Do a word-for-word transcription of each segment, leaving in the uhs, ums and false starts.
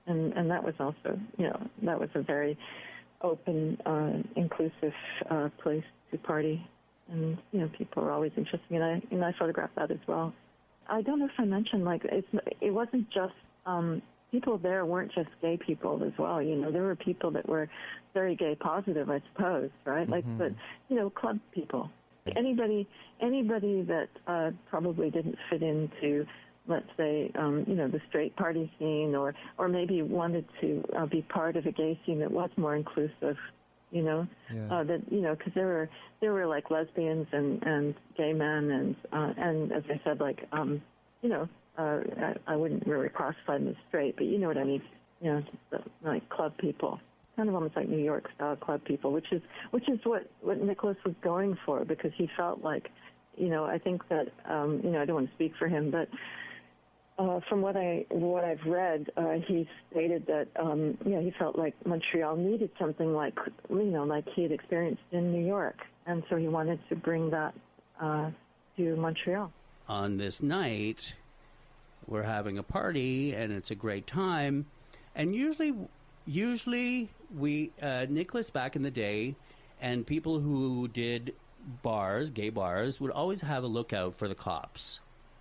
and and that was also, you know, that was a very open, uh, inclusive uh, place to party, and you know, people are always interested, and I and I photographed that as well. I don't know if I mentioned, like, it's it wasn't just um, people there weren't just gay people as well. You know, there were people that were very gay positive, I suppose, right? Like, mm-hmm. but you know, club people. Anybody, anybody that uh, probably didn't fit into, let's say, um, you know, the straight party scene, or, or maybe wanted to uh, be part of a gay scene that was more inclusive, you know, yeah. uh, that you know, because there were there were like lesbians and, and gay men, and uh, and as I said, like um, you know, uh, I, I wouldn't really classify them as straight, but you know what I mean, you know, just, uh, like club people. Kind of almost like New York style club people, which is which is what, what Nicholas was going for, because he felt like, you know, I think that um, you know, I don't want to speak for him, but uh, from what I what I've read, uh, he stated that um, you know, he felt like Montreal needed something like, you know, like he had experienced in New York, and so he wanted to bring that uh, to Montreal. On this night, we're having a party, and it's a great time, and usually. Usually, we uh, Nicholas back in the day, and people who did bars, gay bars, would always have a lookout for the cops.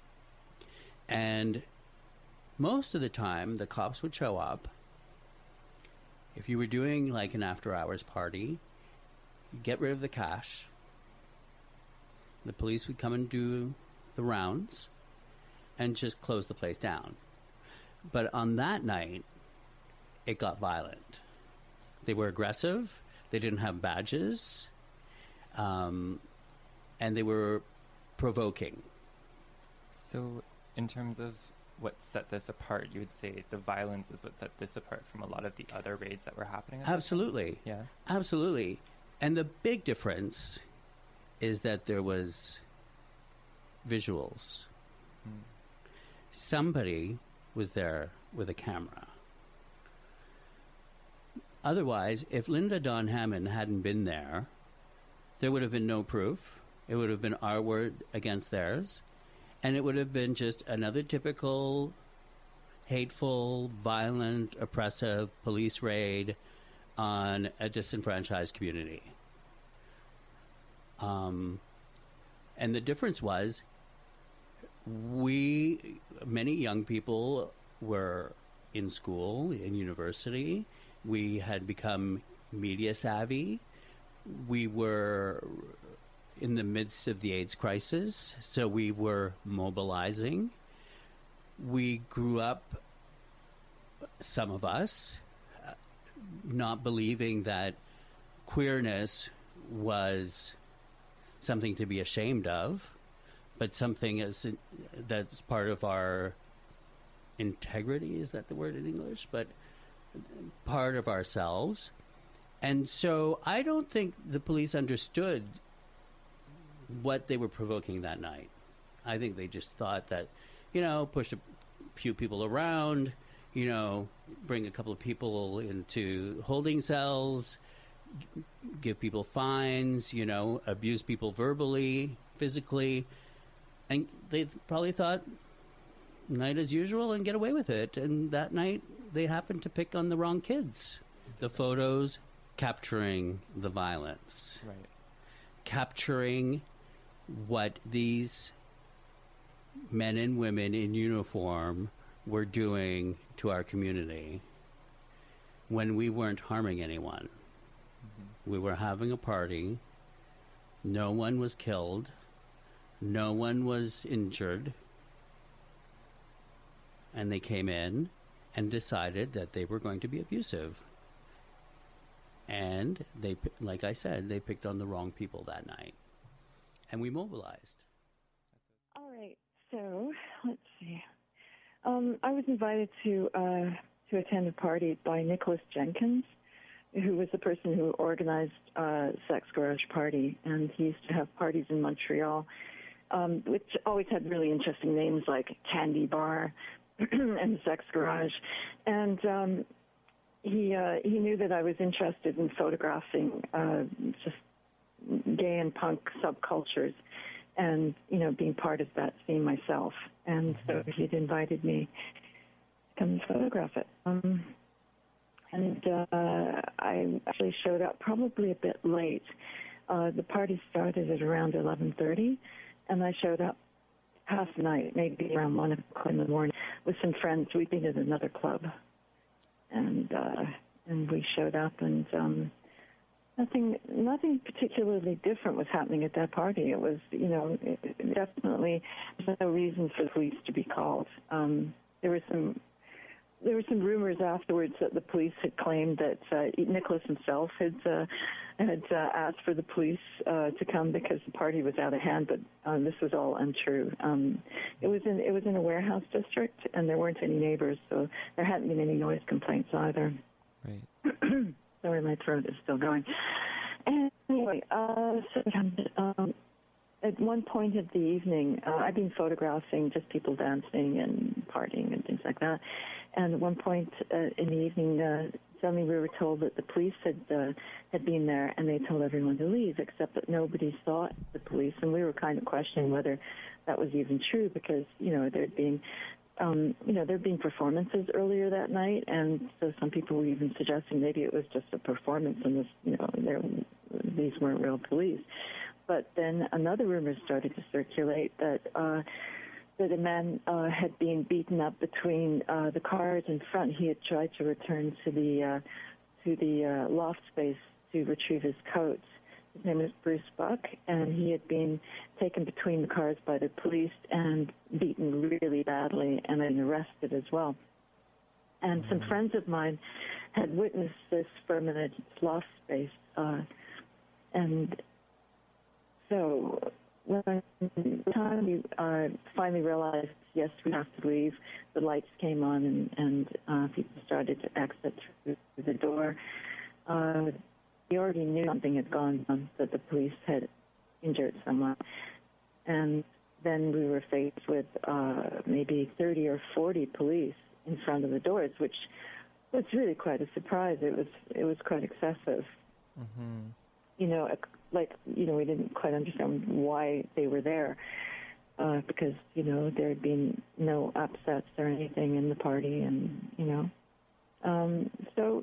And most of the time, the cops would show up. If you were doing like an after-hours party, you'd get rid of the cash. The police would come and do the rounds and just close the place down. But on that night, it got violent. They were aggressive. They didn't have badges. Um, and they were provoking. So in terms of what set this apart, you would say the violence is what set this apart from a lot of the other raids that were happening? Absolutely. Yeah. Absolutely. And the big difference is that there was visuals. Hmm. Somebody was there with a camera. Otherwise, if Linda Dawn Hammond hadn't been there, there would have been no proof. It would have been our word against theirs. And it would have been just another typical hateful, violent, oppressive police raid on a disenfranchised community. Um, and the difference was we, many young people were in school, in university. We had become media savvy. We were in the midst of the AIDS crisis, so we were mobilizing. We grew up, some of us, uh, not believing that queerness was something to be ashamed of, but something as, that's part of our integrity. Is that the word in English? But part of ourselves. And so I don't think the police understood what they were provoking that night. I think they just thought that, you know, push a few people around, you know, bring a couple of people into holding cells, g- give people fines, you know, abuse people verbally, physically. And they probably thought night as usual and get away with it. And that night they happened to pick on the wrong kids. The photos capturing the violence. Right. Capturing what these men and women in uniform were doing to our community when we weren't harming anyone. Mm-hmm. We were having a party. No one was killed. No one was injured. And they came in and decided that they were going to be abusive. And they, like I said, they picked on the wrong people that night. And we mobilized. All right. So, let's see. Um, I was invited to uh, to attend a party by Nicholas Jenkins, who was the person who organized uh, Sex Garage Party. And he used to have parties in Montreal, um, which always had really interesting names like Candy Bar and Sex Garage. And um, he uh, he knew that I was interested in photographing uh, just gay and punk subcultures, and you know, being part of that scene myself. And mm-hmm. so he'd invited me come photograph it. Um, and uh, I actually showed up probably a bit late. Uh, the party started at around eleven thirty, and I showed up half the night, maybe around one o'clock in the morning, with some friends. We'd been at another club, and uh, and we showed up, and um, nothing nothing particularly different was happening at that party. It was, you know, it, it definitely there's no reason for the police to be called. Um, there were some. There were some rumors afterwards that the police had claimed that uh, Nicholas himself had uh, had uh, asked for the police uh, to come because the party was out of hand, but um, this was all untrue. Um, it was in it was in a warehouse district, and there weren't any neighbors, so there hadn't been any noise complaints either. Right. Sorry, my throat is still going. And anyway, uh, so um, at one point of the evening, uh, I've been photographing just people dancing and partying and things like that. And at one point uh, in the evening, uh, suddenly we were told that the police had uh, had been there, and they told everyone to leave, except that nobody saw the police. And we were kind of questioning whether that was even true, because, you know, there'd been, um, you know, there'd been performances earlier that night, and so some people were even suggesting maybe it was just a performance, and this, you know, there, these weren't real police. But then another rumor started to circulate that uh, that a man uh, had been beaten up between uh, the cars in front. He had tried to return to the uh, to the uh, loft space to retrieve his coat. His name is Bruce Buck, and he had been taken between the cars by the police and beaten really badly, and then arrested as well. And some friends of mine had witnessed this from a loft space, uh, and so when the time we uh, finally realized, yes, we have to leave, the lights came on, and, and uh, people started to exit through the door. Uh, we already knew something had gone on, that the police had injured someone. And then we were faced with uh, maybe thirty or forty police in front of the doors, which was really quite a surprise. It was it was quite excessive. Mm-hmm. You know, like, you know, we didn't quite understand why they were there, uh, because, you know, there had been no upsets or anything in the party, and, you know. Um, so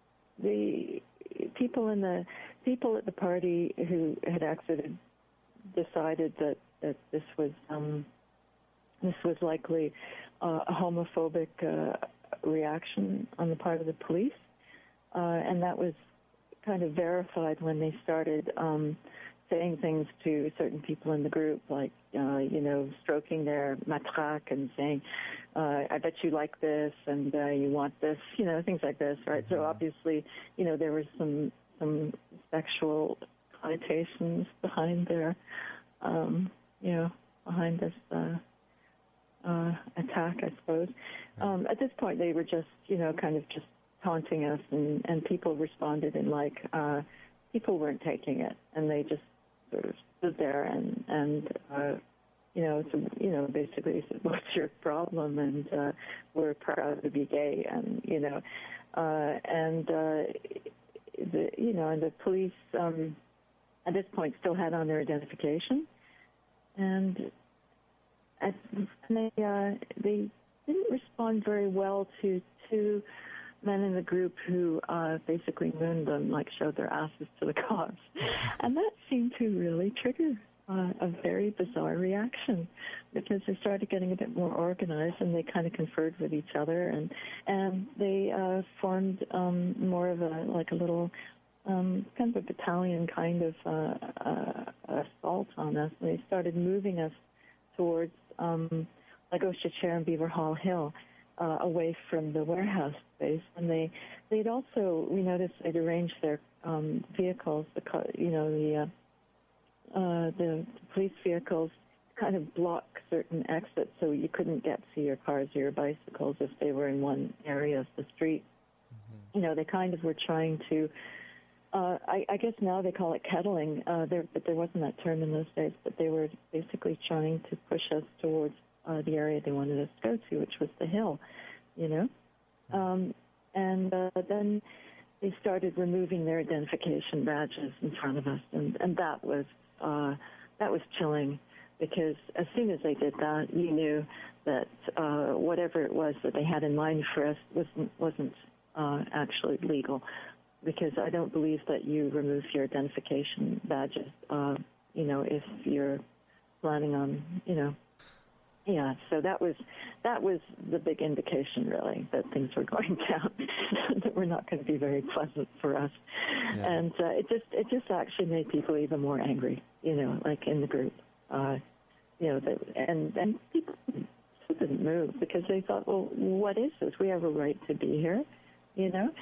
the people in the people at the party who had exited decided that, that this was um, this was likely uh, a homophobic uh, reaction on the part of the police, uh, and that was kind of verified when they started um, saying things to certain people in the group, like, uh, you know, stroking their matraque and saying, uh, I bet you like this, and uh, you want this, you know, things like this, right? Mm-hmm. So obviously, you know, there was some some sexual connotations behind their, um, you know, behind this uh, uh, attack, I suppose. Um, at this point, they were just, you know, kind of just taunting us, and, and people responded in like, uh, people weren't taking it, and they just sort of stood there and, and uh, you know, so, you know, basically they said, what's your problem? And uh, we're proud to be gay, and, you know, uh, and, uh, the, you know, and the police um, at this point still had on their identification, and, and they, uh, they didn't respond very well to two men in the group who uh, basically mooned them, like showed their asses to the cops. And that seemed to really trigger uh, a very bizarre reaction, because they started getting a bit more organized, and they kind of conferred with each other, and and they uh, formed um, more of a, like a little, um, kind of a battalion kind of uh, uh, assault on us. And they started moving us towards um, Lagosha Chair and Beaver Hall Hill, Uh, away from the warehouse space, and they they'd also, we noticed, they'd arranged their um, vehicles, the you know the uh, uh, the police vehicles, kind of block certain exits, so you couldn't get to your cars or your bicycles if they were in one area of the street. Mm-hmm. You know, they kind of were trying to. Uh, I, I guess now they call it kettling, uh, there, but there wasn't that term in those days. But they were basically trying to push us towards Uh, the area they wanted us to go to, which was the hill, you know. Um, and uh, then they started removing their identification badges in front of us, and, and that was uh, that was chilling. because as soon as they did that, you knew that uh, whatever it was that they had in mind for us wasn't, wasn't uh, actually legal, because I don't believe that you remove your identification badges, uh, you know, if you're planning on, you know, yeah, so that was that was the big indication, really, that things were going down, that were not going to be very pleasant for us, yeah. and uh, it just it just actually made people even more angry, you know, like in the group, uh, you know, that, and and people didn't move because they thought, well, what is this? We have a right to be here, you know,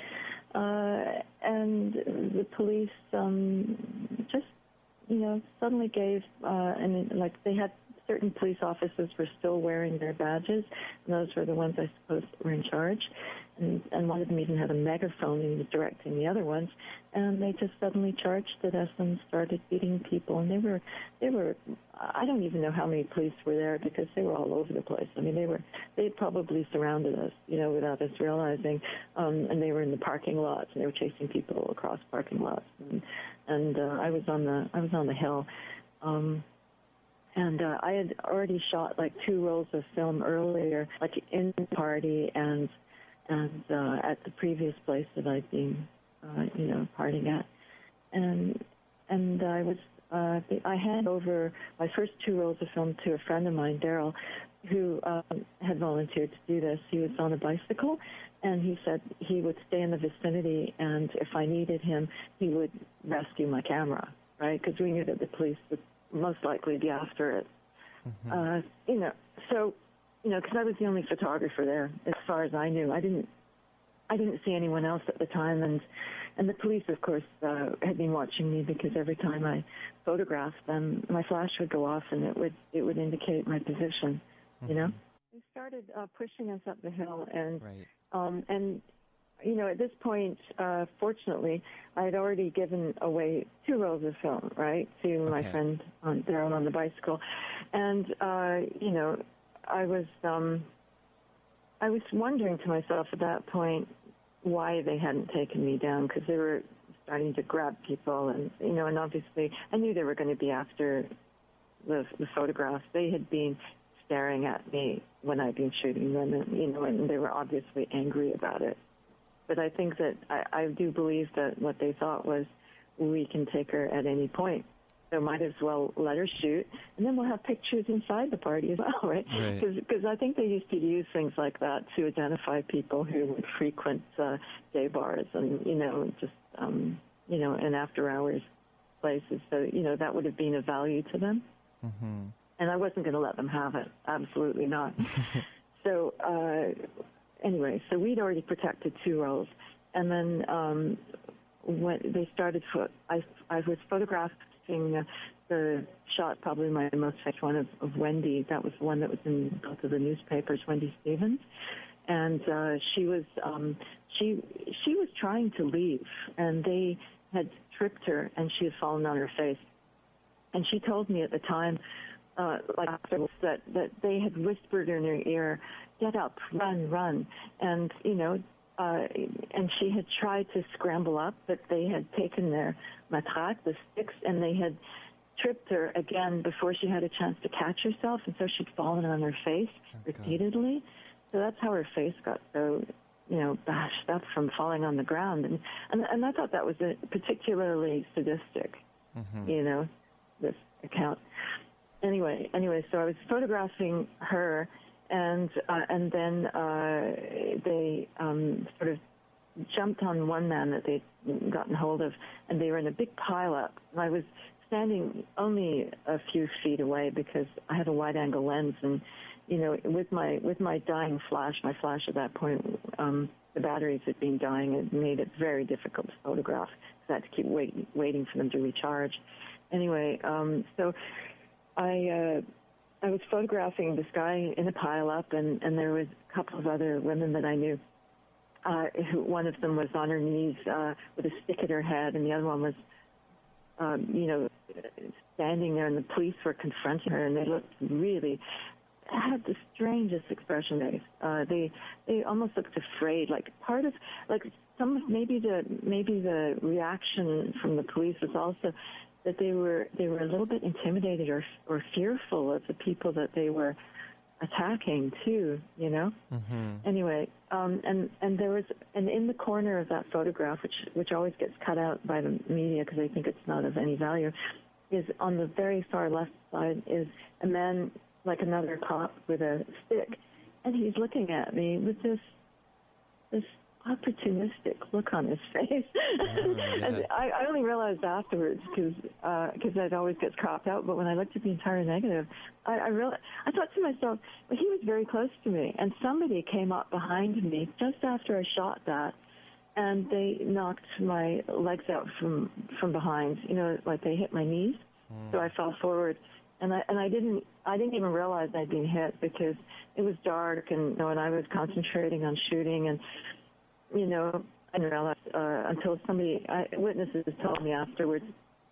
uh, and the police um, just, you know, suddenly gave, uh, and like they had. Certain police officers were still wearing their badges, and those were the ones I suppose that were in charge. And, and one of them even had a megaphone and was directing the other ones. And they just suddenly charged at us and started beating people. And they were, they were, I don't even know how many police were there because they were all over the place. I mean, they were, they probably surrounded us, you know, without us realizing. Um, and they were in the parking lots, and they were chasing people across parking lots. And, and uh, I was on the, I was on the hill. Um, And uh, I had already shot like two rolls of film earlier, like in the party and and uh, at the previous place that I'd been, uh, you know, partying at, and and I was uh, I handed over my first two rolls of film to a friend of mine, Daryl, who um, had volunteered to do this. He was on a bicycle, and he said he would stay in the vicinity, and if I needed him, he would rescue my camera, right? Because we knew that the police would most likely be after it. Mm-hmm. Uh, you know, so, you know, because I was the only photographer there, as far as I knew. I didn't, I didn't see anyone else at the time, and and the police, of course, uh, had been watching me because every time I photographed them, my flash would go off and it would it would indicate my position. Mm-hmm. You know, they started uh, pushing us up the hill, and right. um, and. You know, at this point, uh, fortunately, I had already given away two rolls of film, right, to okay. my friend on, Daryl on the bicycle. And, uh, you know, I was um, I was wondering to myself at that point why they hadn't taken me down, because they were starting to grab people. And, you know, and obviously I knew they were going to be after the, the photographs. They had been staring at me when I'd been shooting them, and, you know, and they were obviously angry about it. But I think that I, I do believe that what they thought was, we can take her at any point. So might as well let her shoot, and then we'll have pictures inside the party as well, right? Because right. I think they used to use things like that to identify people who would frequent uh, gay bars and, you know, just, um, you know, and after-hours places. So, you know, that would have been of value to them. Mm-hmm. And I wasn't going to let them have it. Absolutely not. so... Uh, Anyway, so we'd already protected two rolls, and then um, when they started, fo- I, I was photographing uh, the shot, probably my most famous one of, of Wendy. That was the one that was in both of the newspapers, Wendy Stevens, and uh, she was um, she she was trying to leave, and they had tripped her, and she had fallen on her face, and she told me at the time, uh, like afterwards, that that they had whispered in her ear, "Get up, run, run." And, you know, uh, and she had tried to scramble up, but they had taken their matraque, the sticks, and they had tripped her again before she had a chance to catch herself, and so she'd fallen on her face oh, repeatedly. God. So that's how her face got so, you know, bashed up from falling on the ground. And, and, and I thought that was a particularly sadistic, mm-hmm. you know, this account. Anyway, anyway, so I was photographing her, And uh, and then uh, they um, sort of jumped on one man that they'd gotten hold of, and they were in a big pileup. And I was standing only a few feet away because I had a wide-angle lens, and you know, with my with my dying flash, my flash at that point, um, the batteries had been dying. It made it very difficult to photograph because I had to keep wait, waiting for them to recharge. Anyway, um, so I. Uh, I was photographing this guy in a pileup, and, and there was a couple of other women that I knew. Uh, who, one of them was on her knees uh, with a stick at her head, and the other one was, um, you know, standing there, and the police were confronting her, and they looked really, had the strangest expression. Uh, they they almost looked afraid, like part of, like some maybe the maybe the reaction from the police was also that they were they were a little bit intimidated or or fearful of the people that they were attacking too, you know. Mm-hmm. Anyway, um, and and there was and in the corner of that photograph, which which always gets cut out by the media because they think it's not of any value, is on the very far left side is a man like another cop with a stick, and he's looking at me with this this opportunistic look on his face. Oh, yeah. And I, I only realized afterwards because because uh, it always gets cropped out. But when I looked at the entire negative, I, I realized I thought to myself, well, he was very close to me, and somebody came up behind me just after I shot that, and they knocked my legs out from from behind. You know, like they hit my knees, mm. so I fell forward. And I and I didn't I didn't even realize I'd been hit because it was dark and you know, and I was concentrating on shooting and you know I didn't realize uh, until somebody I, witnesses told me afterwards.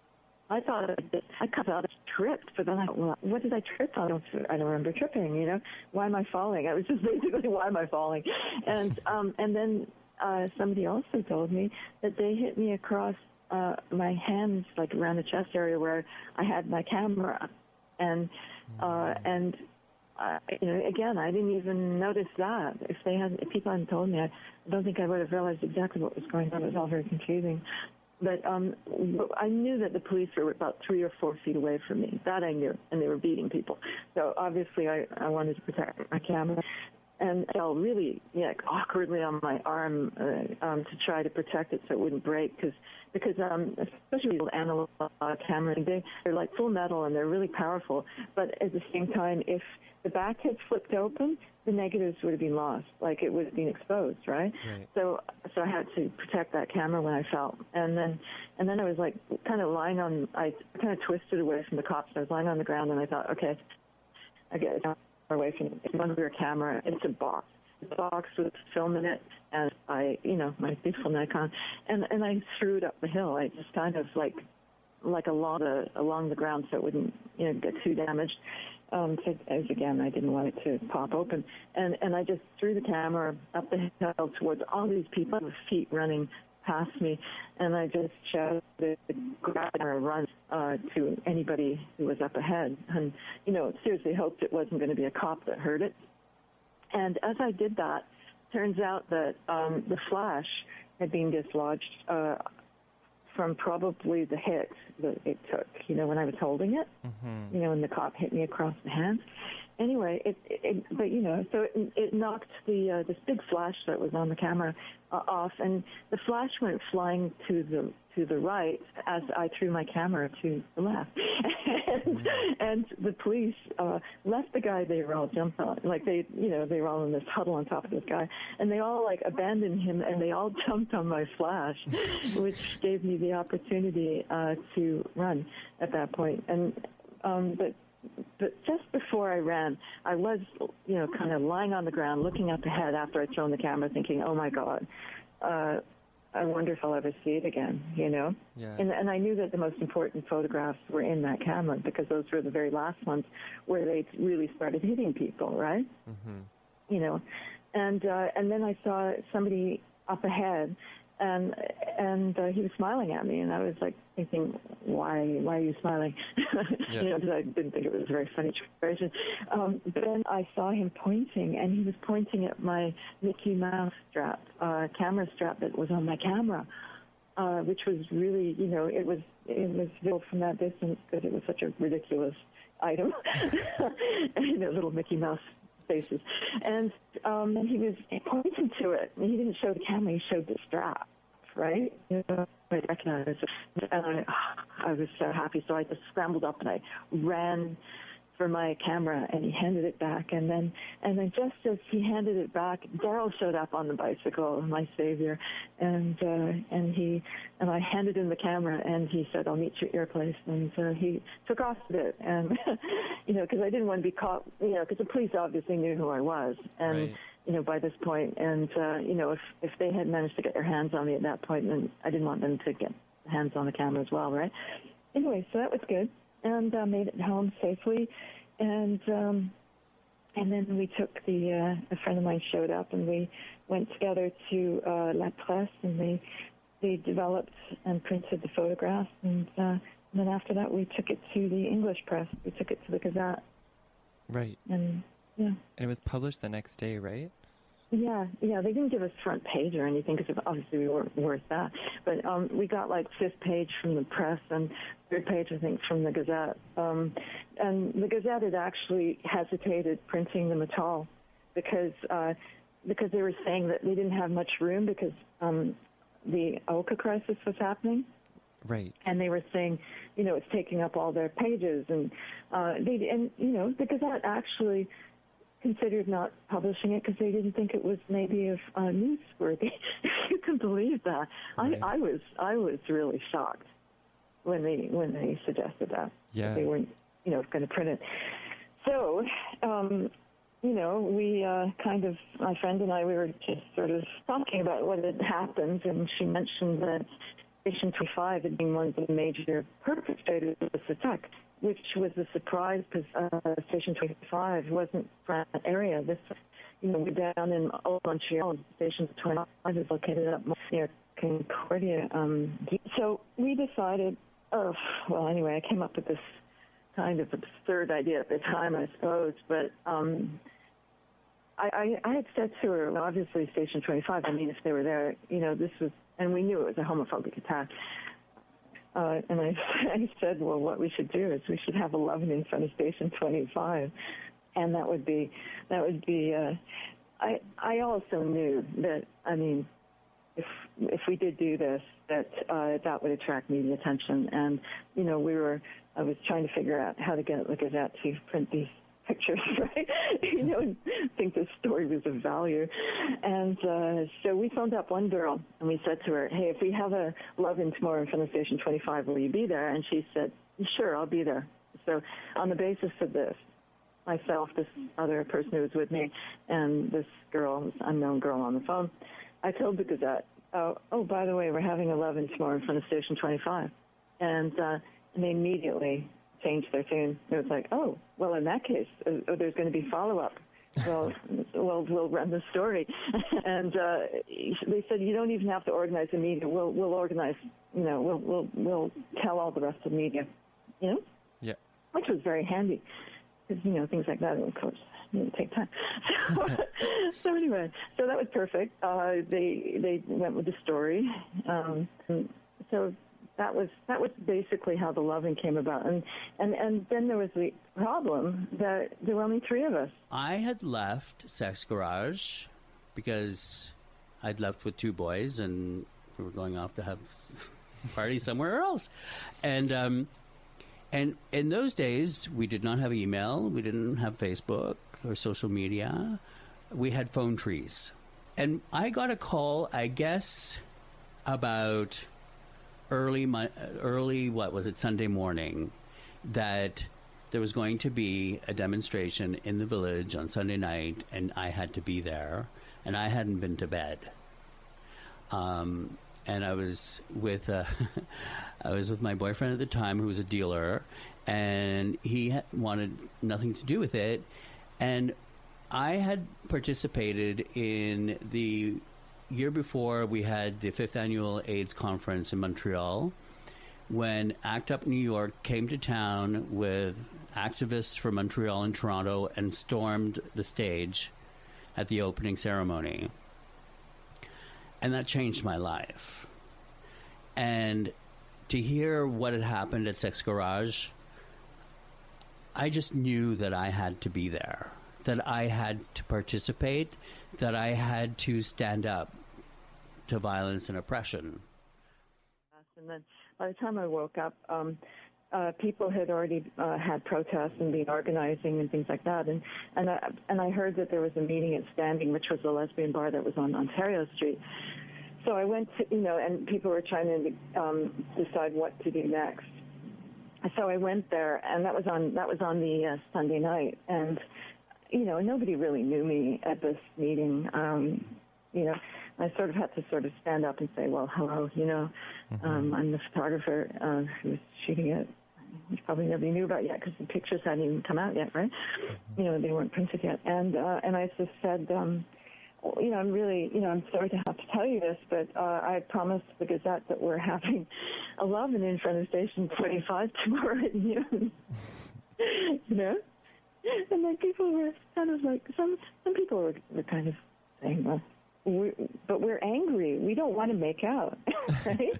I thought I kind of tripped, but then I well, what did I trip on? I don't I don't remember tripping. You know, why am I falling? It was just basically why am I falling? And um and then uh, somebody also told me that they hit me across uh, my hands like around the chest area where I had my camera. And uh, and uh, you know, again, I didn't even notice that. If they had, if people hadn't told me, I don't think I would have realized exactly what was going on. It was all very confusing. But um, I knew that the police were about three or four feet away from me. That I knew, and they were beating people. So obviously, I, I wanted to protect my camera. And I fell really yeah, awkwardly on my arm uh, um, to try to protect it so it wouldn't break because because um, especially with analog cameras, they, they're like full metal and they're really powerful. But at the same time, if the back had flipped open, the negatives would have been lost, like it would have been exposed, right? Right. So so I had to protect that camera when I fell, and then and then I was like kind of lying on, I kind of twisted away from the cops. I was lying on the ground, and I thought, okay, I get it. Away from it's under a camera. It's a box. The box with film in it, and I, you know, my beautiful Nikon, and and I threw it up the hill. I just kind of like, like along the along the ground so it wouldn't, you know, get too damaged. Um, so as again, I didn't want it to pop open, and and I just threw the camera up the hill towards all these people with feet running past me, and I just shouted, grab it or run uh, to anybody who was up ahead. And, you know, seriously hoped it wasn't going to be a cop that heard it. And as I did that, turns out that um, the flash had been dislodged uh, from probably the hit that it took, you know, when I was holding it, mm-hmm. you know, when the cop hit me across the hands. Anyway, it, it, but you know, so it, it knocked the uh, this big flash that was on the camera uh, off, and the flash went flying to the to the right as I threw my camera to the left, and, mm-hmm. and the police uh, left the guy they were all jumped on, like they, you know, they were all in this huddle on top of this guy, and they all like abandoned him, and they all jumped on my flash, which gave me the opportunity uh, to run at that point, and um, but. But just before I ran, I was, you know, kind of lying on the ground, looking up ahead after I'd thrown the camera, thinking, "Oh my God, uh, I wonder if I'll ever see it again." You know, yeah. and and I knew that the most important photographs were in that camera because those were the very last ones where they really started hitting people, right? Mm-hmm. You know, and uh, and then I saw somebody up ahead. And and uh, he was smiling at me, and I was like thinking, why why are you smiling? Yeah. You know, because I didn't think it was a very funny expression. Um, but then I saw him pointing, and he was pointing at my Mickey Mouse strap, uh, camera strap that was on my camera, uh, which was really, you know, it was it was visible from that distance because it was such a ridiculous item, you know, little Mickey Mouse faces, and um, and he was pointing to it. And he didn't show the camera; he showed the strap, right? You know, I recognized it, and I, I was so happy. So I just scrambled up and I ran for my camera, and he handed it back. And then, and then just as he handed it back, Daryl showed up on the bicycle, my savior, and uh, and he and I handed him the camera, and he said, "I'll meet you at your place." And uh, he took off with it, and you know, because I didn't want to be caught, you know, because the police obviously knew who I was, and right. you know, by this point, and uh, you know, if if they had managed to get their hands on me at that point, then I didn't want them to get hands on the camera as well, right? Anyway, so that was good. And uh, made it home safely, and um, and then we took the uh, a friend of mine showed up, and we went together to uh, La Presse, and they they developed and printed the photographs, and uh, And then after that, we took it to the English press. We took it to the Gazette. Right. And, yeah. And it was published the next day, right? Yeah, yeah. They didn't give us front page or anything because obviously we weren't worth that. But um, we got like fifth page from the press and third page, I think, from the Gazette. Um, and the Gazette had actually hesitated printing them at all because uh, because they were saying that they didn't have much room because um, the Oka crisis was happening. Right. And they were saying, you know, it's taking up all their pages. And, uh, they, and you know, the Gazette actually considered not publishing it because they didn't think it was maybe of uh, newsworthy. You can believe that. Right. I, I was I was really shocked when they when they suggested that. Yeah. That they weren't, you know, going to print it. So, um, you know, we uh, kind of, my friend and I, we were just sort of talking about what had happened, and she mentioned that Station twenty-five had been one of the major perpetrators of this attack, which was a surprise because uh, Station twenty-five wasn't from that area. This, you know, we're down in Old Montreal. Station twenty-five is located up near Concordia. Um, so we decided, oh, well, anyway, I came up with this kind of absurd idea at the time, I suppose, but um, I, I, I had said to her, well, obviously Station twenty-five, I mean, if they were there, you know, this was, and we knew it was a homophobic attack. Uh, and I, I said, well, what we should do is we should have eleven in front of Station twenty-five. And that would be, that would be, uh, I, I also knew that, I mean, if, if we did do this, that, uh, that would attract media attention. And, you know, we were, I was trying to figure out how to get the Gazette to print these pictures, right? You know, and think this story was of value. And uh, so we phoned up one girl, and we said to her, hey, if we have a love-in tomorrow in front of Station twenty-five, will you be there? And she said, sure, I'll be there. So on the basis of this, myself, this other person who was with me, and this girl, this unknown girl on the phone, I told the Gazette, oh, oh by the way, we're having a love-in tomorrow in front of Station twenty-five. And, uh, and they immediately changed their tune. It was like, oh, well, in that case, uh, there's going to be follow-up. Well, well, we'll run the story. And uh, they said, you don't even have to organize the media. We'll we'll organize, you know, we'll we'll we'll tell all the rest of the media, you know? Yeah. Which was very handy because, you know, things like that, of course, didn't take time. So, so anyway, so that was perfect. Uh, they they went with the story. Um, so that was that was basically how the loving came about. And, and, and then there was the problem that there were only three of us. I had left Sex Garage because I'd left with two boys and we were going off to have a party somewhere else. And um, and in those days, we did not have email. We didn't have Facebook or social media. We had phone trees. And I got a call, I guess, about early, early what was it, Sunday morning, that there was going to be a demonstration in the village on Sunday night, and I had to be there, and I hadn't been to bed. Um, and I was with uh, I was with my boyfriend at the time, who was a dealer, and he ha- wanted nothing to do with it. And I had participated in the year before we had the fifth annual AIDS conference in Montreal, when ACT UP New York came to town with activists from Montreal and Toronto and stormed the stage at the opening ceremony. And that changed my life. And to hear what had happened at Sex Garage, I just knew that I had to be there, that I had to participate, that I had to stand up to violence and oppression. And then by the time I woke up, um, uh, people had already uh, had protests and been organizing and things like that. And and I, and I heard that there was a meeting at Standing, which was a lesbian bar that was on Ontario Street. So I went to, you know, and people were trying to um, decide what to do next. So I went there, and that was on that was on the uh, Sunday night. And, you know, nobody really knew me at this meeting. Um, you know, I sort of had to sort of stand up and say, well, hello, you know, mm-hmm. um, I'm the photographer uh, who was shooting it, which probably nobody knew about yet because the pictures hadn't even come out yet, right? Mm-hmm. You know, they weren't printed yet. And uh, and I just said, um, you know, I'm really, you know, I'm sorry to have to tell you this, but uh, I promised the Gazette that we're having a love-in in front of Station twenty-five tomorrow at noon. You know? And then people were kind of like, some some people were, were kind of saying, well, we're, but we're angry. We don't want to make out, right?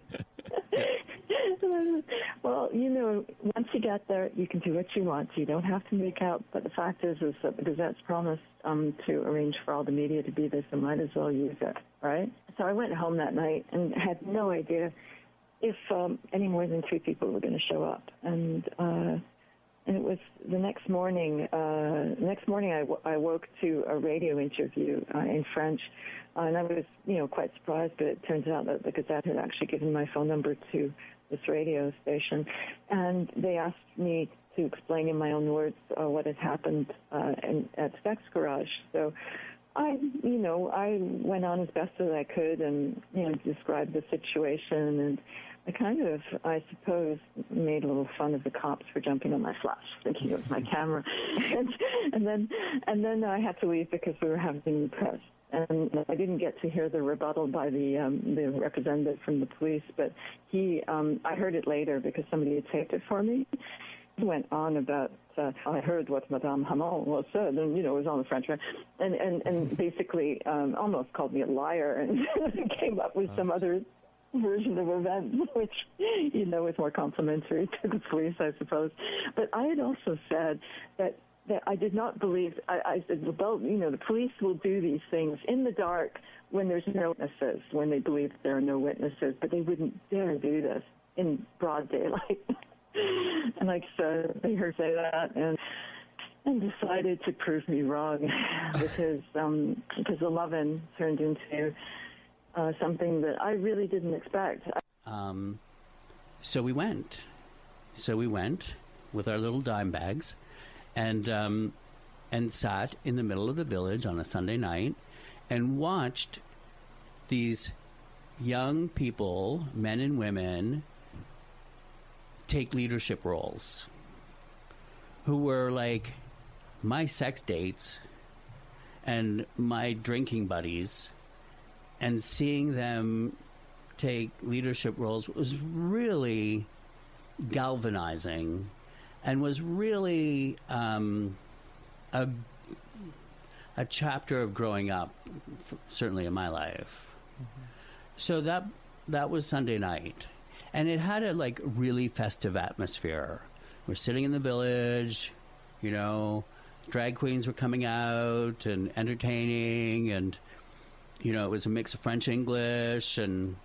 Well, you know, once you get there, you can do what you want. You don't have to make out. But the fact is, is that the Gazette's promised um, to arrange for all the media to be there, so might as well use it, right? So I went home that night and had no idea if um, any more than three people were going to show up. And uh, and it was the next morning. Uh, next morning, I, w- I woke to a radio interview uh, in French, uh, and I was, you know, quite surprised. But it turns out that the Gazette had actually given my phone number to this radio station, and they asked me to explain in my own words uh, what had happened uh, in, at Sex Garage. So I, you know, I went on as best as I could and, you know, described the situation, and I kind of, I suppose, made a little fun of the cops for jumping on my flash, thinking it was my camera, and, and then and then I had to leave because we were having the press. And I didn't get to hear the rebuttal by the um, the representative from the police, but he, um, I heard it later because somebody had taped it for me. He went on about, uh, I heard what Madame Hamon was said, and, you know, it was on the French, and, and, and basically um, almost called me a liar and came up with some other version of events, which, you know, is more complimentary to the police, I suppose. But I had also said that that I did not believe, I, I said, well, you know, the police will do these things in the dark when there's no witnesses, when they believe there are no witnesses, but they wouldn't dare do this in broad daylight. And like so, they heard say that and and decided to prove me wrong because um, because the love-in turned into uh, something that I really didn't expect. Um, so we went. So we went with our little dime bags. And um, and sat in the middle of the village on a Sunday night and watched these young people, men and women, take leadership roles who were like my sex dates and my drinking buddies, and seeing them take leadership roles was really galvanizing. And was really um, a, a chapter of growing up, f- certainly in my life. Mm-hmm. So that that was Sunday night, and it had a like really festive atmosphere. We're sitting in the village, you know, drag queens were coming out and entertaining, and you know, it was a mix of French English and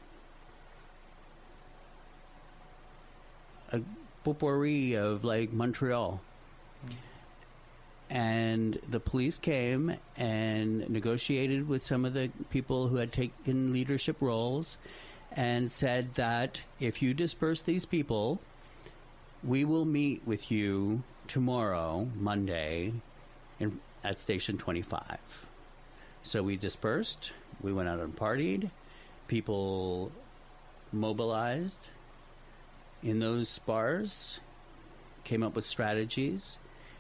a potpourri of like Montreal. Mm. And the police came and negotiated with some of the people who had taken leadership roles and said that if you disperse these people, we will meet with you tomorrow, Monday, in, at Station twenty-five. So we dispersed, we went out and partied, people mobilized in those bars, came up with strategies.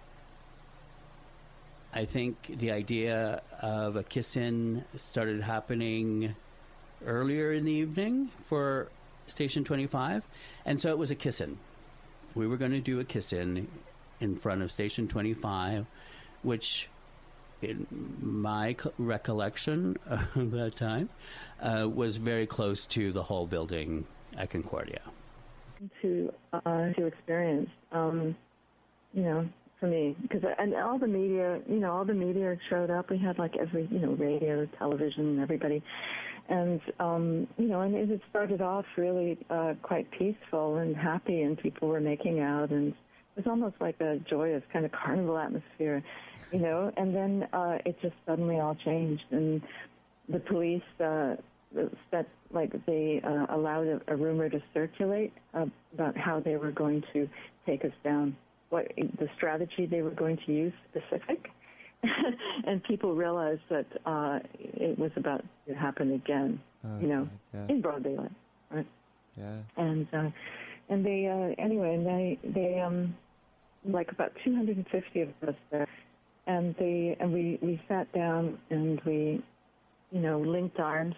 I think the idea of a kiss-in started happening earlier in the evening for Station twenty-five, and so it was a kiss-in. We were going to do a kiss-in in front of Station twenty-five, which, in my co- recollection of that time, uh, was very close to the whole building at Concordia. To uh, to experience, um, you know, for me, because and all the media, you know, all the media showed up. We had like every, you know, radio, television, everybody, and um, you know, and it started off really uh, quite peaceful and happy, and people were making out, and it was almost like a joyous kind of carnival atmosphere, you know. And then uh, it just suddenly all changed, and the police. Uh, that like they uh, allowed a, a rumor to circulate uh, about how they were going to take us down, what the strategy they were going to use specific, and people realized that uh, it was about to happen again, oh, you know, yeah. in broad daylight, right? Yeah. And uh, and they uh, anyway, and they they um like about two hundred fifty of us there, and they and we we sat down and we. you know, linked arms.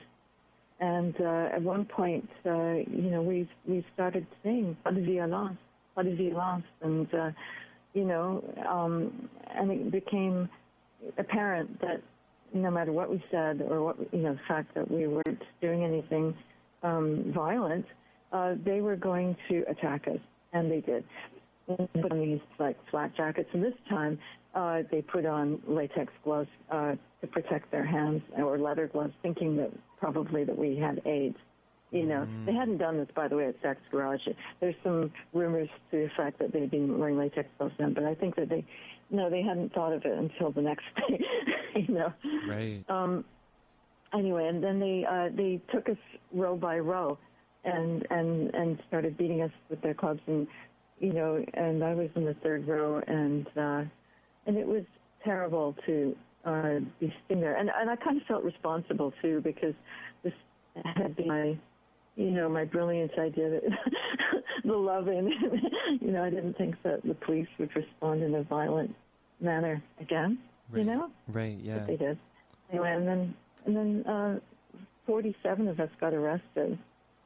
And uh, at one point, uh, you know, we we started saying "pas de violence," "pas de violence," and uh, you know, um, and it became apparent that no matter what we said or what you know, the fact that we weren't doing anything um, violent, uh, they were going to attack us, and they did. They put on these like flak jackets, and this time uh, they put on latex gloves uh, to protect their hands, or leather gloves, thinking that probably that we had AIDS. You know, mm. they hadn't done this, by the way, at Sex Garage. There's some rumors to the effect that they'd been wearing latex gloves then, but I think that they, no, they hadn't thought of it until the next day. You know. Right. Um. Anyway, and then they uh, they took us row by row, and and and started beating us with their clubs, and you know, and I was in the third row, and uh, and it was terrible to uh, be sitting there, and and I kind of felt responsible too, because this had been my, you know, my brilliant idea that the loving, you know, I didn't think that the police would respond in a violent manner again, right. you know, right, yeah, but they did anyway, and then and then uh, forty-seven of us got arrested.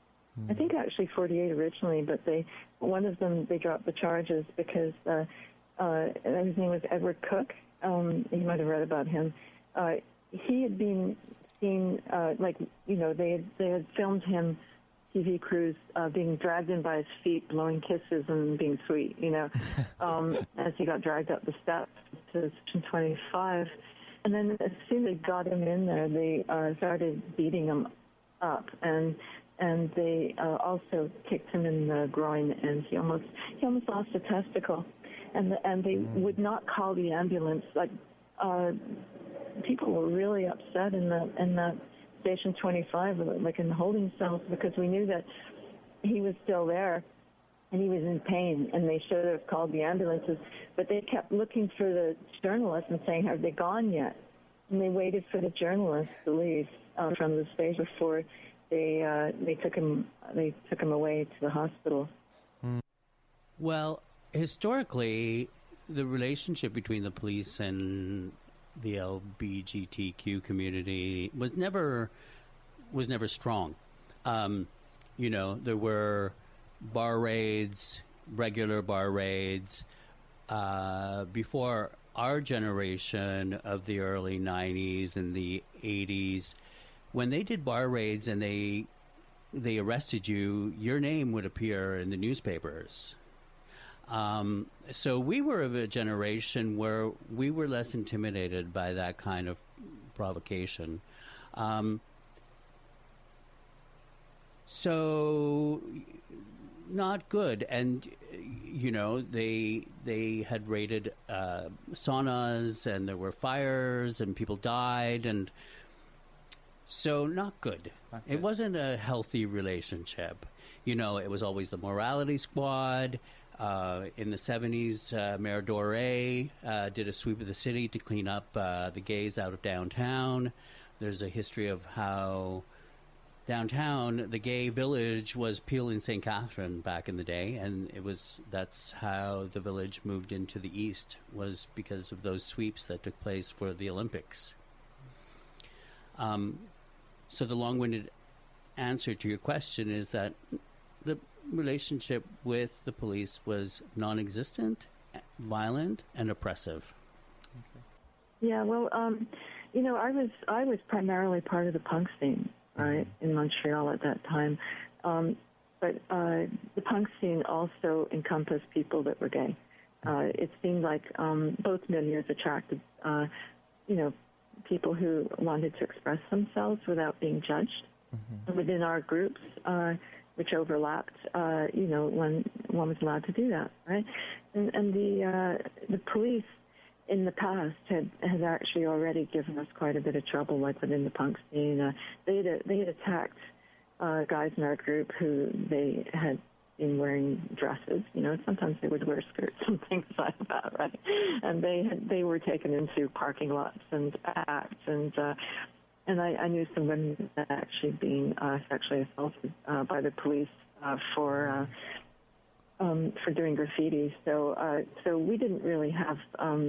I think actually forty-eight originally, but they, one of them, they dropped the charges because uh, uh, his name was Edward Cook. Um, you might have read about him. Uh, he had been seen, uh, like, you know, they had, they had filmed him, T V crews, uh, being dragged in by his feet, blowing kisses and being sweet, you know, um, as he got dragged up the steps to Section twenty-five. And then as soon as they got him in there, they uh, started beating him up, and and they uh, also kicked him in the groin, and he almost he almost lost a testicle, and the, and they mm. would not call the ambulance. Like uh, people were really upset in the in that Station twenty-five, like in the holding cells, because we knew that he was still there, and he was in pain, and they should have called the ambulances, but they kept looking for the journalists and saying, "Have they gone yet?" And they waited for the journalists to leave um, from the station before they uh, they took him they took him away to the hospital. Well, historically, the relationship between the police and the L G B T Q community was never was never strong. Um, you know, there were bar raids, regular bar raids. Uh, before our generation of the early nineties and the eighties, when they did bar raids and they they arrested you, your name would appear in the newspapers. Um, so we were of a generation where we were less intimidated by that kind of provocation. Um, so not good. And, you know, they they had raided uh, saunas, and there were fires, and people died, and so not good. Not good. It wasn't a healthy relationship. You know, it was always the morality squad. Uh, in the seventies, uh, Mayor Doré uh, did a sweep of the city to clean up uh, the gays out of downtown. There's a history of how downtown, the gay village was Peel and Saint Catherine back in the day, and it was that's how the village moved into the east, was because of those sweeps that took place for the Olympics. Um, so the long-winded answer to your question is that the relationship with the police was non-existent, violent, and oppressive. Okay. Yeah, well, um, you know, I was I was primarily part of the punk scene, right, in Montreal at that time. Um, but uh, the punk scene also encompassed people that were gay. Uh, it seemed like um, both milieux attracted, uh, you know, people who wanted to express themselves without being judged. Mm-hmm. Within our groups, uh, which overlapped, uh, you know, one one was allowed to do that, right? And, and the uh, the police in the past had had actually already given us quite a bit of trouble, like within the punk scene. Uh, they had they had attacked uh, guys in our group who they had been wearing dresses. You know, sometimes they would wear skirts and things like that, right? And they had they were taken into parking lots and attacked, and uh, and I, I knew some women that actually being uh, sexually assaulted uh, by the police uh, for. Uh, Um, for doing graffiti, so uh, so we didn't really have um,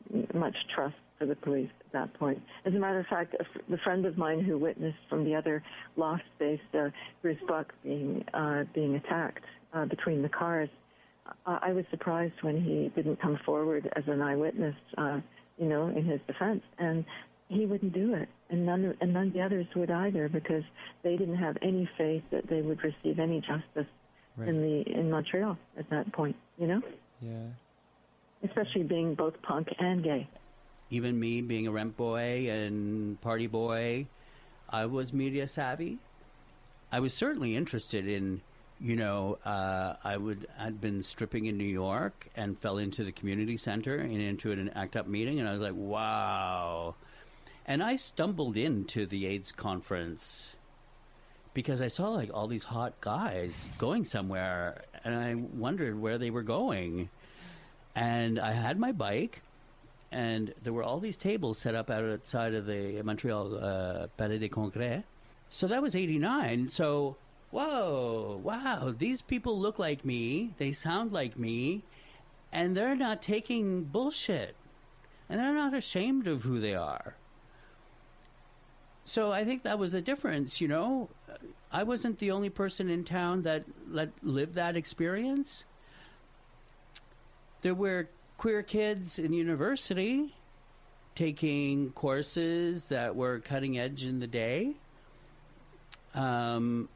much trust for the police at that point. As a matter of fact, a, f- the friend of mine who witnessed from the other loft space, uh, Bruce Buck, being uh, being attacked uh, between the cars, uh, I was surprised when he didn't come forward as an eyewitness, uh, you know, in his defense. And he wouldn't do it, and none and none of the others would either, because they didn't have any faith that they would receive any justice right. in the in Montreal at that point. You know, yeah, especially being both punk and gay. Even me being a rent boy and party boy, I was media savvy. I was certainly interested in, you know, uh, I would I'd been stripping in New York and fell into the community center and into an ACT UP meeting, and I was like, wow. And I stumbled into the AIDS conference because I saw like all these hot guys going somewhere, and I wondered where they were going. And I had my bike, and there were all these tables set up outside of the Montreal uh, Palais des Congrès. So that was eighty-nine. So, whoa, wow, these people look like me, they sound like me, and they're not taking bullshit. And they're not ashamed of who they are. So I think that was the difference, you know. I wasn't the only person in town that, that lived that experience. There were queer kids in university taking courses that were cutting edge in the day. Um,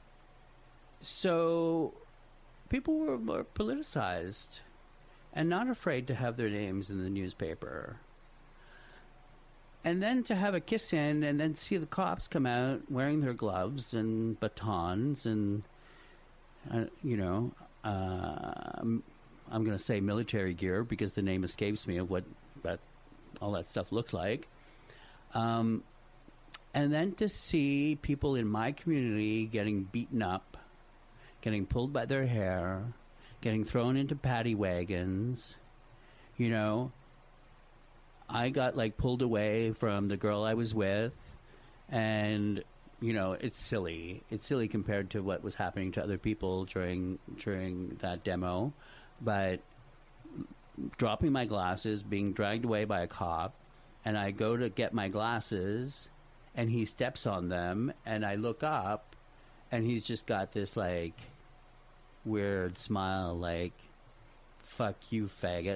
so people were more politicized and not afraid to have their names in the newspaper. And then to have a kiss-in and then see the cops come out wearing their gloves and batons and, uh, you know, uh, I'm, I'm going to say military gear because the name escapes me of what that, all that stuff looks like. Um, and then to see people in my community getting beaten up, getting pulled by their hair, getting thrown into paddy wagons, you know. I got like pulled away from the girl I was with, and you know, it's silly. It's silly compared to what was happening to other people during during that demo, but dropping my glasses, being dragged away by a cop, and I go to get my glasses, and he steps on them, and I look up, and he's just got this like weird smile, like "fuck you, faggot."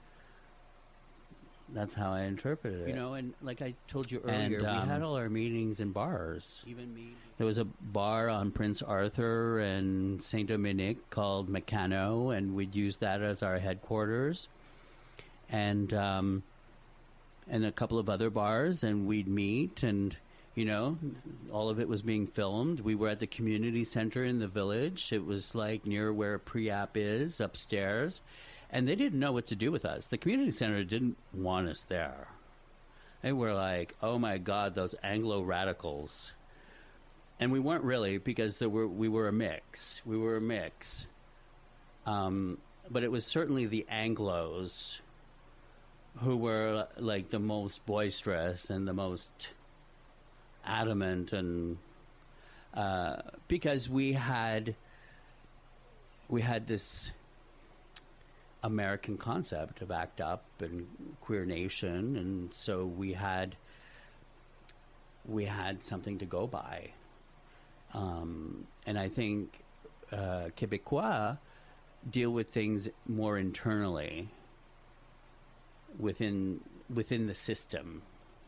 That's how I interpreted it. You know, and like I told you earlier, and, um, we had all our meetings in bars. Even me. There was a bar on Prince Arthur and Saint Dominique called Meccano, and we'd use that as our headquarters. And um, and a couple of other bars, and we'd meet, and you know, all of it was being filmed. We were at the community center in the village. It was like near where Pre-App is, upstairs. And they didn't know what to do with us. The community center didn't want us there. They were like, oh my God, those Anglo radicals. And we weren't really, because there were we were a mix. We were a mix. Um, but it was certainly the Anglos who were like the most boisterous and the most adamant, and uh, because we had we had this American concept of ACT UP and Queer Nation, and so we had we had something to go by, um, and I think uh, Québécois deal with things more internally within within the system.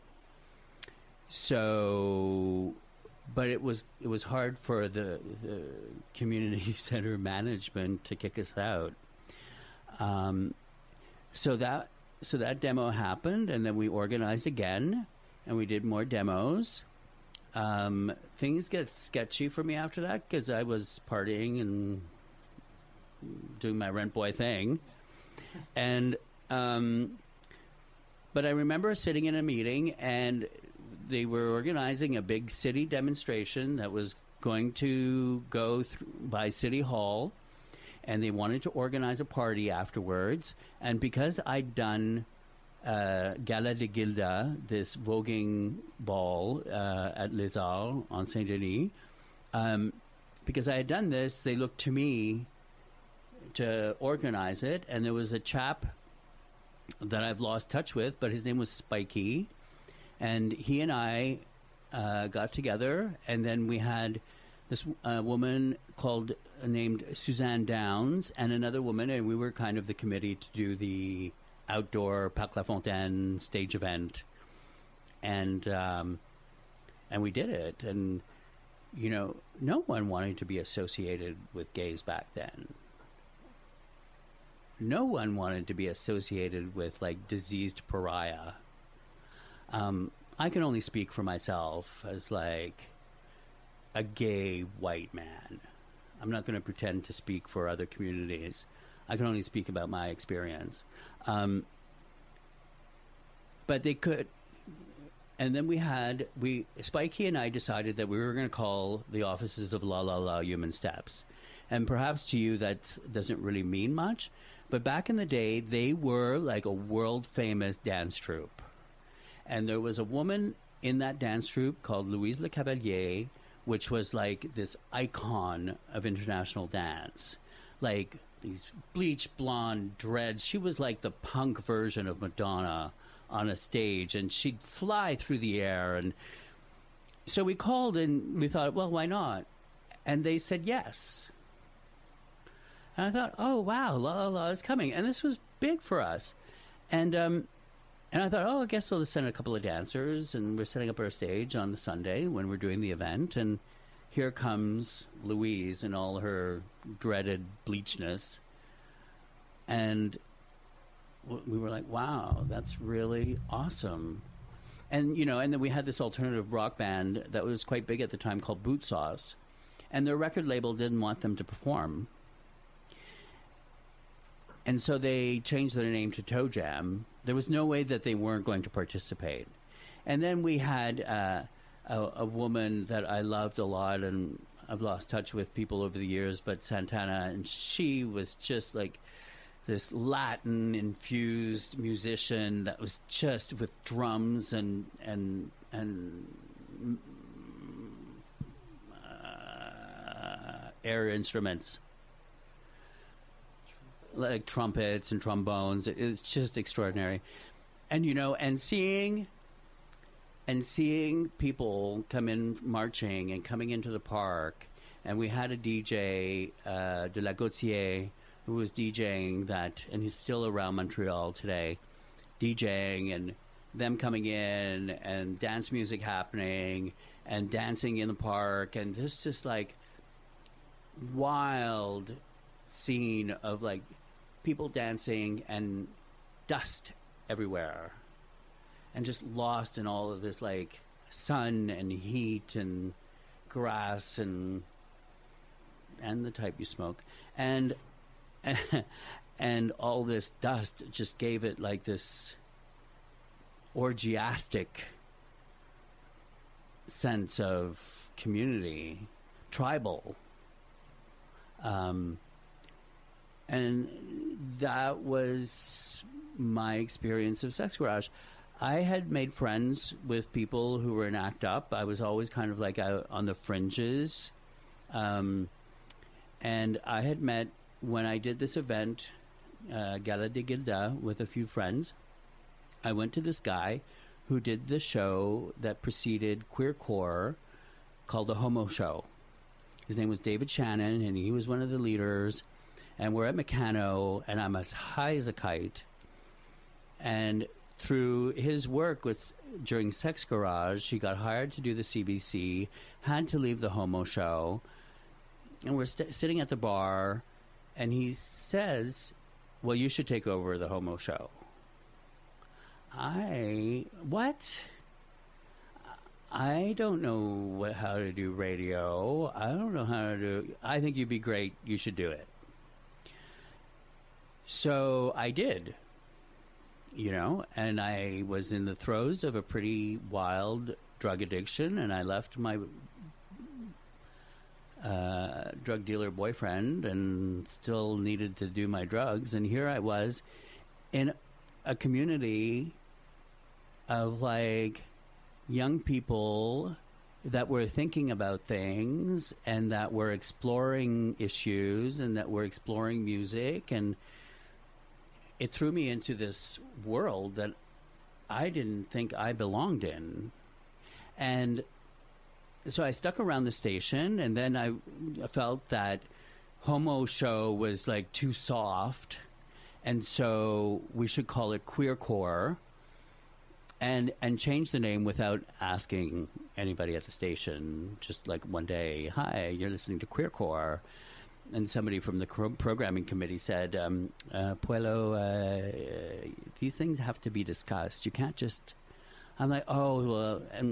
So, but it was it was hard for the, the community center management to kick us out. Um, so that so that demo happened, and then we organized again, and we did more demos. Um, things get sketchy for me after that because I was partying and doing my rent boy thing, and um, but I remember sitting in a meeting, and they were organizing a big city demonstration that was going to go through by City Hall. And they wanted to organize a party afterwards. And because I'd done uh, Gala de Gilda, this voguing ball uh, at Les Arts on Saint-Denis, um, because I had done this, they looked to me to organize it. And there was a chap that I've lost touch with, but his name was Spiky. And he and I uh, got together, and then we had this uh, woman called uh, named Suzanne Downs, and another woman, and we were kind of the committee to do the outdoor Parc La Fontaine stage event, and um, and we did it. And you know, no one wanted to be associated with gays back then. No one wanted to be associated with like diseased pariah. Um, I can only speak for myself as like a gay white man. I'm not going to pretend to speak for other communities. I can only speak about my experience. Um, but they could, and then we had, we, Spiky and I decided that we were going to call the offices of La La La Human Steps. And perhaps to you that doesn't really mean much, but back in the day, they were like a world-famous dance troupe. And there was a woman in that dance troupe called Louise Le Cavalier, which was like this icon of international dance. Like these bleach blonde dreads. She was like the punk version of Madonna on a stage, and she'd fly through the air. And so we called and we thought, well, why not? And they said yes. And I thought, oh, wow, La La La is coming. And this was big for us. And um, and I thought, oh, I guess I'll send a couple of dancers. And we're setting up our stage on the Sunday when we're doing the event. And here comes Louise in all her dreaded bleachness. And we were like, wow, that's really awesome. And, you know, and then we had this alternative rock band that was quite big at the time called Boot Sauce. And their record label didn't want them to perform. And so they changed their name to Toe Jam. There was no way that they weren't going to participate. And then we had uh, a, a woman that I loved a lot, and I've lost touch with people over the years, but Santana, and she was just like this Latin-infused musician that was just with drums and and and uh, air instruments. Like trumpets and trombones. It's just extraordinary. And, you know, and seeing and seeing people come in marching and coming into the park. And we had a D J, uh, de la Gautier, who was DJing that, and he's still around Montreal today, DJing, and them coming in and dance music happening and dancing in the park. And this just like wild scene of like people dancing and dust everywhere and just lost in all of this like sun and heat and grass and and the type you smoke and and all this dust just gave it like this orgiastic sense of community, tribal. Um And that was my experience of Sex Garage. I had made friends with people who were in ACT UP. I was always kind of like out on the fringes. Um, and I had met, when I did this event, uh, Gala de Gilda, with a few friends, I went to this guy who did the show that preceded Queercore called The Homo Show. His name was David Shannon, and he was one of the leaders. And we're at Meccano, and I'm as high as a kite. And through his work with during Sex Garage, he got hired to do the C B C, had to leave the Homo Show. And we're st- sitting at the bar, and he says, well, you should take over the Homo Show. I, what? I don't know what, how to do radio. I don't know how to do, I think you'd be great. You should do it. So I did, you know, and I was in the throes of a pretty wild drug addiction, and I left my uh, drug dealer boyfriend and still needed to do my drugs. And here I was in a community of like young people that were thinking about things and that were exploring issues and that were exploring music and it threw me into this world that I didn't think I belonged in. And so I stuck around the station, and then I felt that Homo Show was like too soft, and so we should call it Queercore, and and change the name without asking anybody at the station. Just like one day, hi, you're listening to Queercore, and somebody from the cro- programming committee said, um, uh, Puelo, uh, these things have to be discussed. You can't just. I'm like, oh, well, and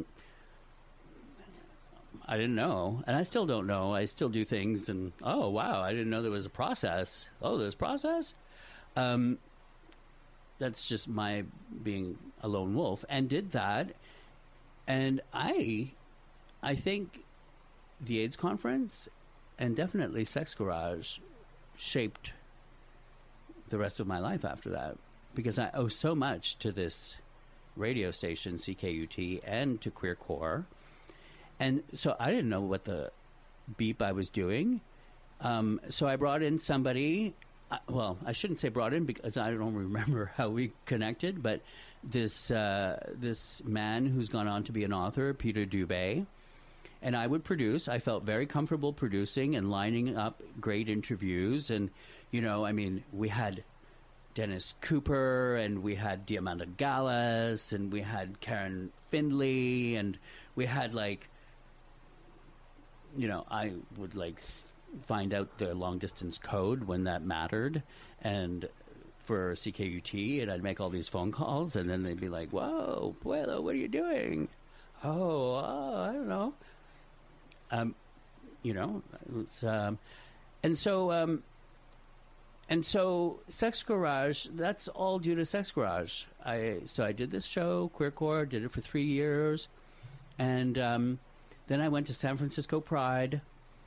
I didn't know, and I still don't know. I still do things, and oh wow, I didn't know there was a process. Oh, there's process. Um, that's just my being a lone wolf, and did that, and I, I think, the AIDS conference, and definitely Sex Garage, shaped the rest of my life after that, because I owe so much to this radio station, C K U T, and to Queercore. And so I didn't know what the beep I was doing. Um, so I brought in somebody, uh, well, I shouldn't say brought in because I don't remember how we connected, but this uh, this man who's gone on to be an author, Peter Dubé, and I would produce. I felt very comfortable producing and lining up great interviews. And, you know, I mean, we had Dennis Cooper, and we had Diamanda Gallas, and we had Karen Findlay, and we had, like, you know, I would like s- find out the long distance code when that mattered, and for C K U T, and I'd make all these phone calls, and then they'd be like, "Whoa, Puelo, what are you doing?" Oh, oh I don't know. Um, you know, it's um, and so um, and so Sex Garage. That's all due to Sex Garage. I so I did this show, Queercore, did it for three years, and um. Then I went to San Francisco Pride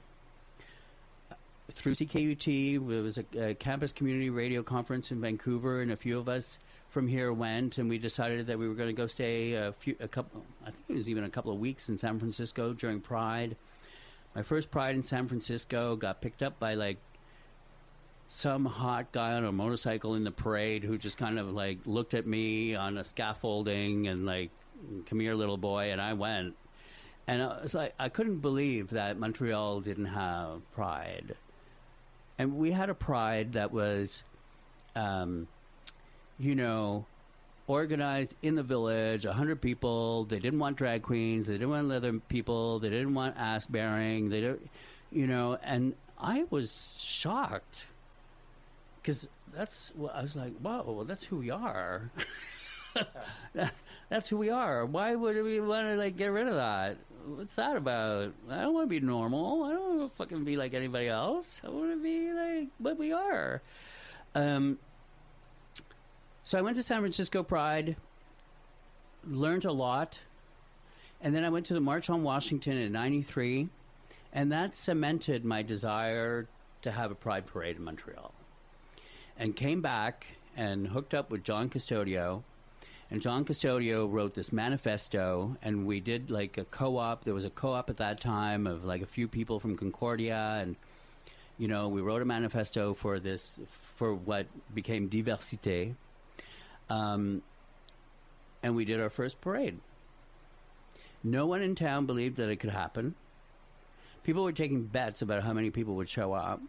through C K U T. It was a, a campus community radio conference in Vancouver, and a few of us from here went, and we decided that we were going to go stay a few, a couple. I think it was even a couple of weeks in San Francisco during Pride. My first Pride in San Francisco got picked up by like some hot guy on a motorcycle in the parade who just kind of like looked at me on a scaffolding and like, "Come here, little boy," and I went. And I was like, I couldn't believe that Montreal didn't have Pride. And we had a Pride that was, um, you know, organized in the village, a hundred people. They didn't want drag queens. They didn't want leather people. They didn't want ass bearing. They don't, you know, and I was shocked. Because that's, well, I was like, whoa, well, that's who we are. That's who we are. Why would we want to like get rid of that? What's that about? I don't want to be normal. I don't want to fucking be like anybody else. I want to be like what we are. Um. So I went to San Francisco Pride, learned a lot, and then I went to the March on Washington in ninety-three, and that cemented my desire to have a Pride parade in Montreal. And came back and hooked up with John Custodio. And John Custodio wrote this manifesto, and we did like a co-op. There was a co-op at that time of like a few people from Concordia, and you know, we wrote a manifesto for this, for what became Diversité, um, and we did our first parade. No one in town believed that it could happen. People were taking bets about how many people would show up.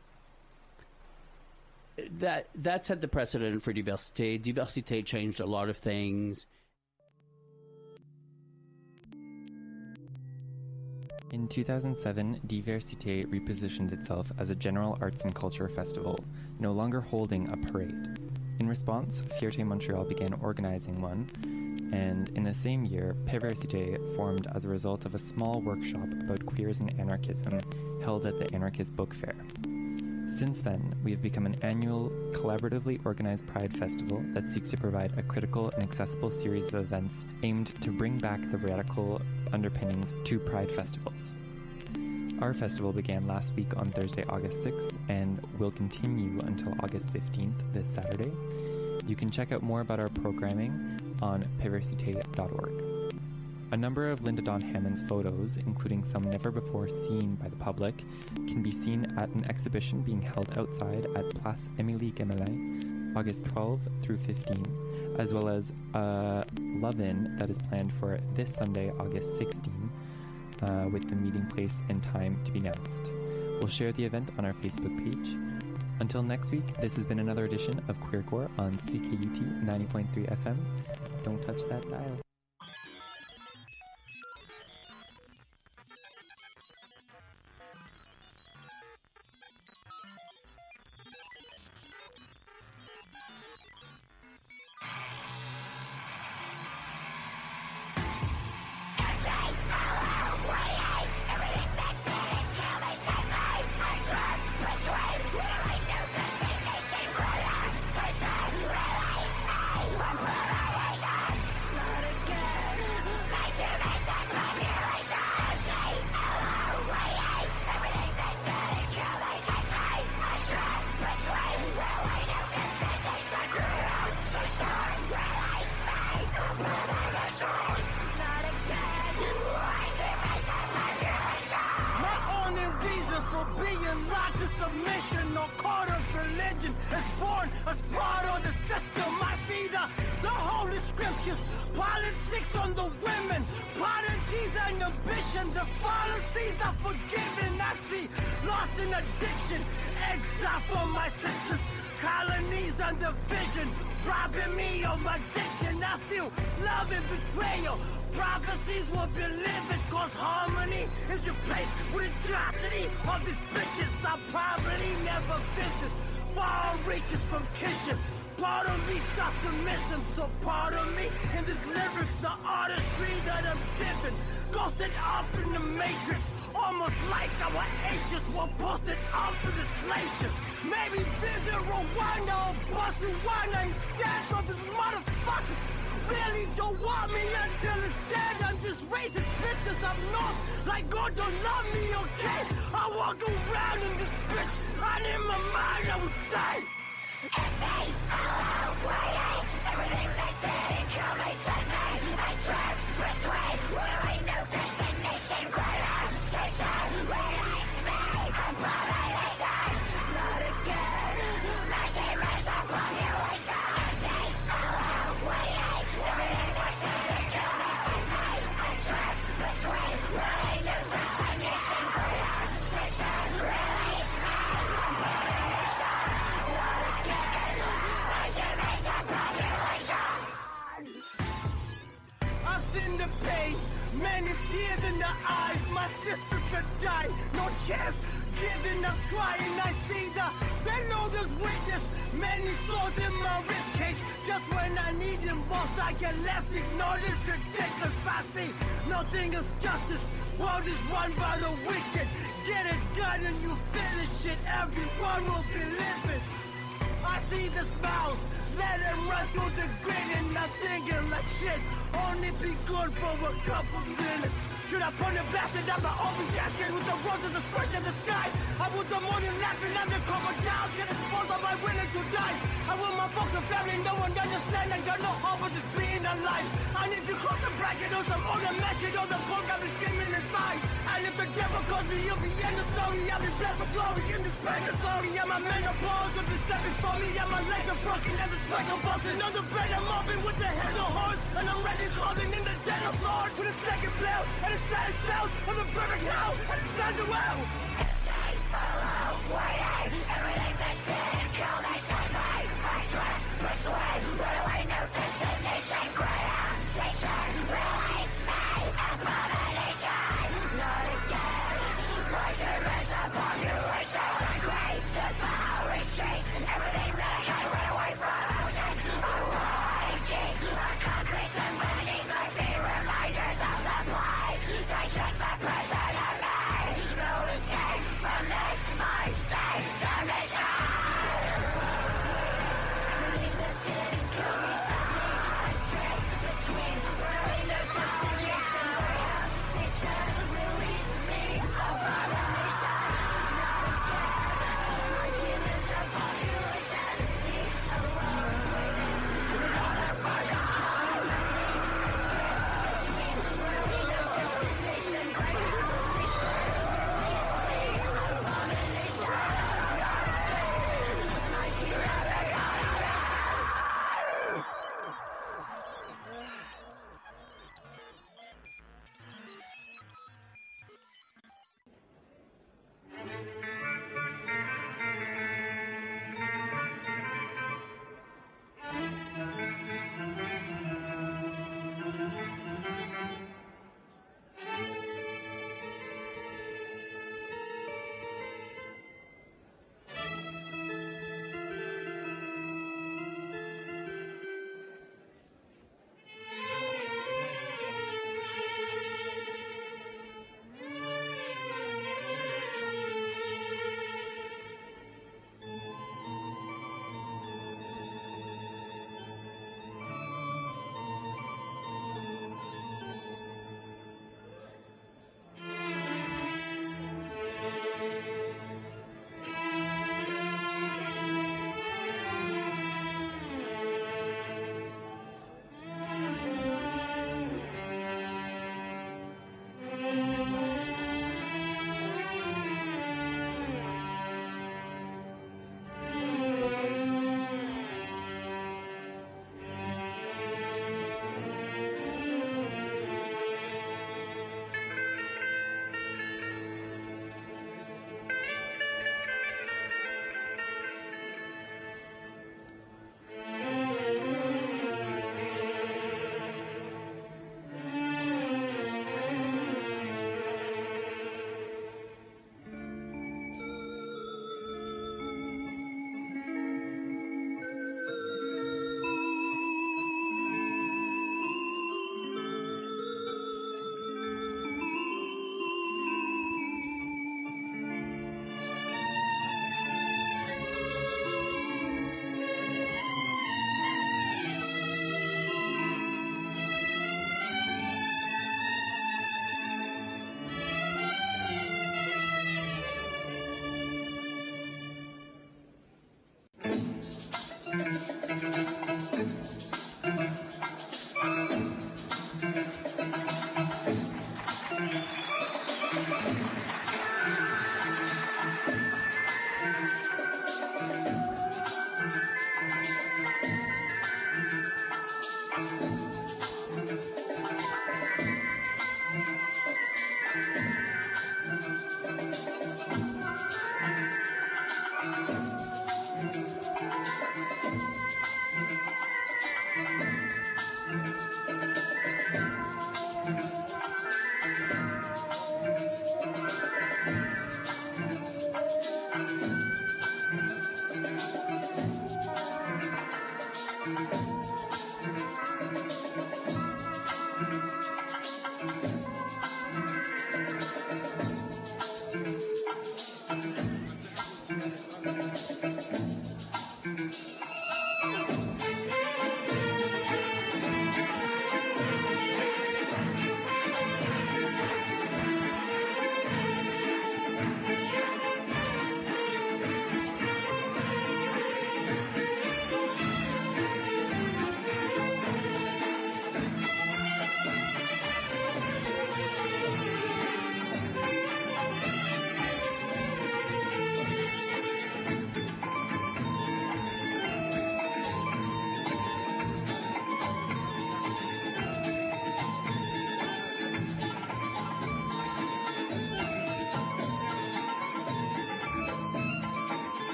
That that set the precedent for Diversité. Diversité changed a lot of things. In two thousand seven, Diversité repositioned itself as a general arts and culture festival, no longer holding a parade. In response, Fierté Montréal began organizing one, and in the same year, Perversité formed as a result of a small workshop about queers and anarchism held at the Anarchist Book Fair. Since then, we have become an annual, collaboratively organized Pride Festival that seeks to provide a critical and accessible series of events aimed to bring back the radical underpinnings to Pride festivals. Our festival began last week on Thursday, August sixth, and will continue until August fifteenth, this Saturday. You can check out more about our programming on perversité dot org. A number of Linda Dawn Hammond's photos, including some never before seen by the public, can be seen at an exhibition being held outside at Place Émilie Gamelin August twelfth through fifteenth, as well as a love-in that is planned for this Sunday, August sixteenth, uh, with the meeting place and time to be announced. We'll share the event on our Facebook page. Until next week, this has been another edition of Queercore on C K U T ninety point three F M. Don't touch that dial. Reminders of the plies, digest the present of me. No escape.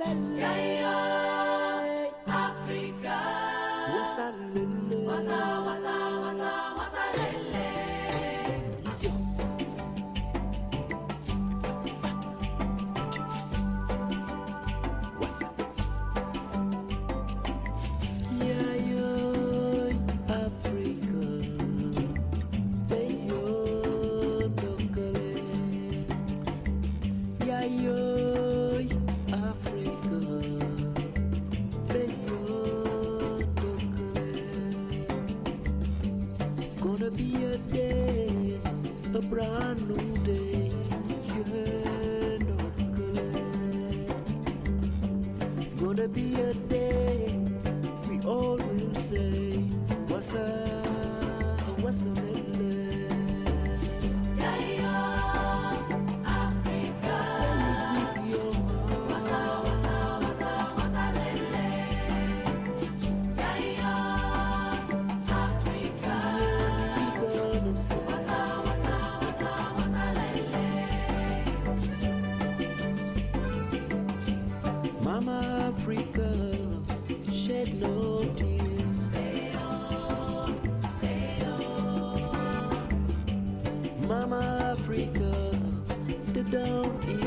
Mama Africa, the down